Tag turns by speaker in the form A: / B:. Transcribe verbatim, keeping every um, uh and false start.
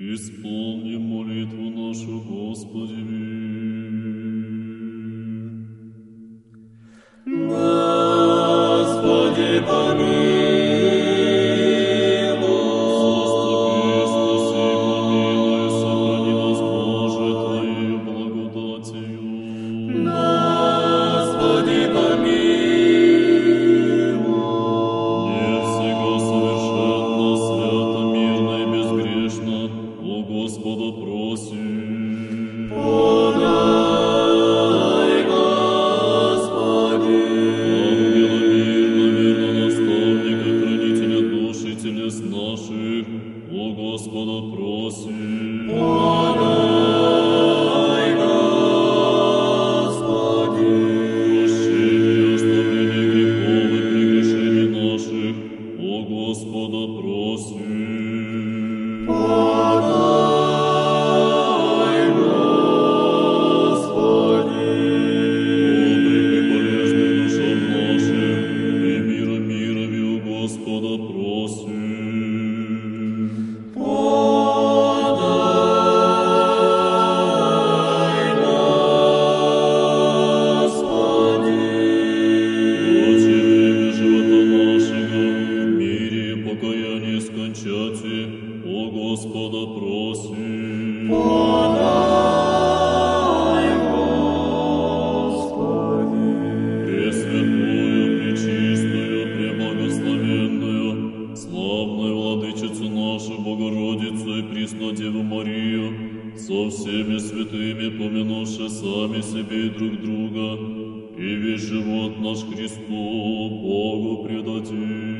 A: Исполни молитву нашу, Господи.
B: Господи, помилуй.
A: Заступи, спаси, помилуй, сохрани нас, Боже, Твоею благодатью.
B: Господи, помилуй.
A: Не всего совершенно, свято, мирно и безгрешно, о Господа просим.
B: Подай, Господи.
A: Ангела мирно, верно наставника, хранителя душ и телес наших, о Господа просим.
B: Подай, Господи.
A: Прощение, оставление грехов и прегрешений наших, о Господа просим.
B: Подай, Господи.
A: Добрых и полезных душам нашим, и мира мирови, у Господа просим.
B: Подай, Господи.
A: Прочее время живота нашего, в мире и покаянии скончати, о Господа просим.
B: Подай, Господи.
A: Пресвятую, пречистую, преблагословенную, славную Владычицу нашу Богородицу и Преснодеву Марию, со всеми святыми, помянувши сами себе и друг друга, и весь живот наш Христу Богу предадим.